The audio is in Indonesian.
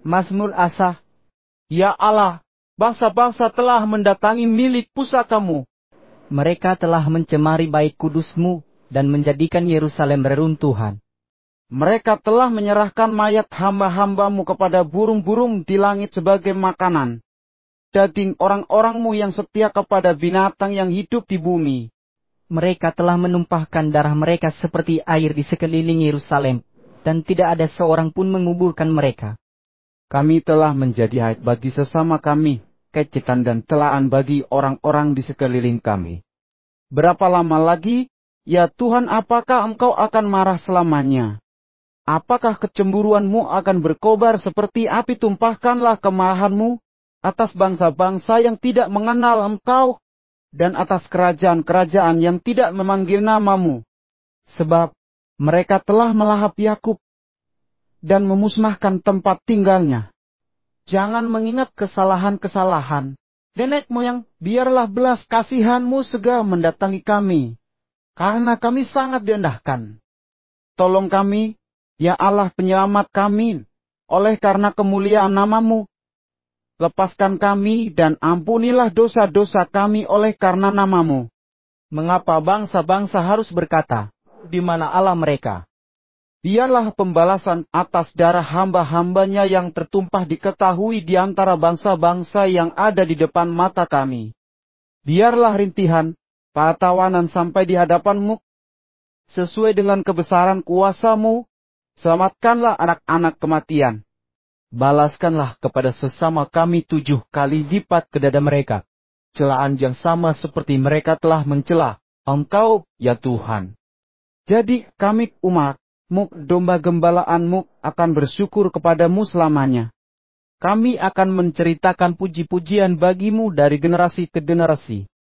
Mazmur Asaf. Ya Allah, bangsa-bangsa telah mendatangi milik pusakamu. Mereka telah mencemari bait kudus-Mu dan menjadikan Yerusalem reruntuhan. Mereka telah menyerahkan mayat hamba-hamba-Mu kepada burung-burung di langit sebagai makanan. Daging orang-orang-Mu yang setia kepada binatang yang hidup di bumi. Mereka telah menumpahkan darah mereka seperti air di sekeliling Yerusalem, dan tidak ada seorang pun menguburkan mereka. Kami telah menjadi aib bagi sesama kami, kecitan dan celaan bagi orang-orang di sekeliling kami. Berapa lama lagi, ya Tuhan, apakah Engkau akan marah selamanya? Apakah kecemburuan-Mu akan berkobar seperti api? Tumpahkanlah kemarahan-Mu atas bangsa-bangsa yang tidak mengenal Engkau, dan atas kerajaan-kerajaan yang tidak memanggil nama-Mu. Sebab mereka telah melahap Yakub dan memusnahkan tempat tinggalnya. Jangan mengingat kesalahan-kesalahan nenek moyang, biarlah belas kasihan-Mu segera mendatangi kami, karena kami sangat diendahkan. Tolong kami, ya Allah penyelamat kami, oleh karena kemuliaan nama-Mu. Lepaskan kami dan ampunilah dosa-dosa kami oleh karena nama-Mu. Mengapa bangsa-bangsa harus berkata, di mana Allah mereka? Biarlah pembalasan atas darah hamba-hambanya yang tertumpah diketahui di antara bangsa-bangsa yang ada di depan mata kami. Biarlah rintihan, tawanan sampai di hadapan-Mu. Sesuai dengan kebesaran kuasa-Mu, selamatkanlah anak-anak kematian. Balaskanlah kepada sesama kami 7 kali lipat ke dada mereka, celaan yang sama seperti mereka telah mencela Engkau, ya Tuhan. Jadi kami umat-Mu, domba gembalaan-Mu, akan bersyukur kepada-Mu selamanya. Kami akan menceritakan puji-pujian bagi-Mu dari generasi ke generasi.